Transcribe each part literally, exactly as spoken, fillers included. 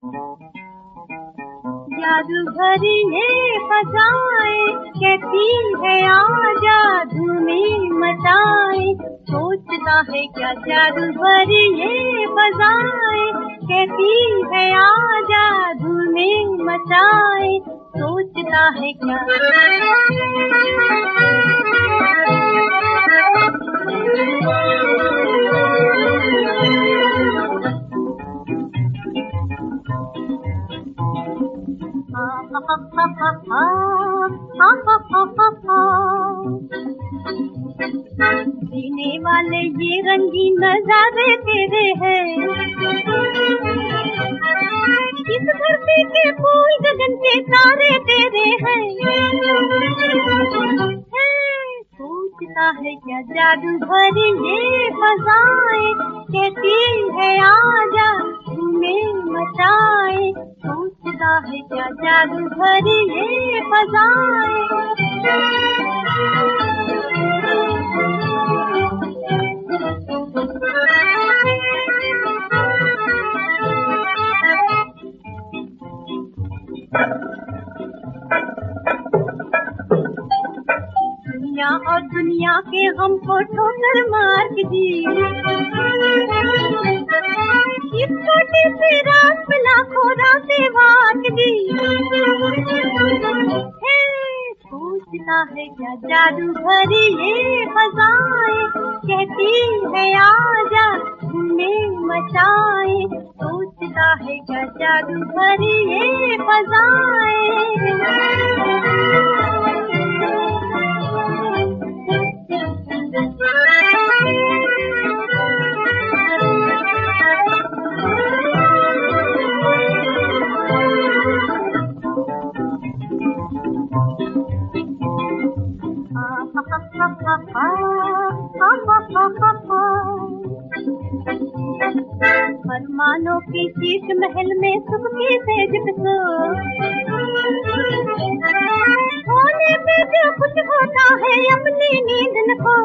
जादू भरी ये फसाए, कहती है आजा धूमें मचाए। सोचता है क्या जादू भरी ये फसाए, कहती है आजा धूमें मचाए। सोचता है क्या जीने वाले ये रंगीन नजारे तेरे हैं, इस धरती के फूल गगन के तारे तेरे हैं। सोचता है क्या जादू भरी ये फसाए, कहती है आजा धूमें मचाए। सोचता है क्या जादू भरी ये फसाए। दुनिया और दुनिया के हमको ठोकर मार दी, इस छोटे से रात में लाखों रातें बांट दी। सोचता है क्या जादू भरी ये फसाए, कहती है आजा धूमें मचाए। सोचता है क्या जादू भरी ये फसाए। फरमानों की शीश महल में सुख की तेज सो, होने पे जो कुछ होता है अपनी नींद न खो।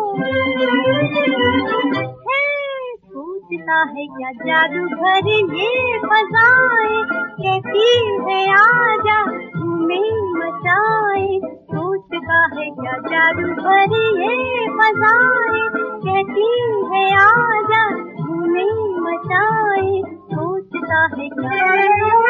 सोचता है क्या जादू भरी ये फसाए, कहती है आजा धूमें मचाए। सोचता है क्या जादू भरी ये फसाए, कहती है आजा धूमें मचाए। सोचता है क्या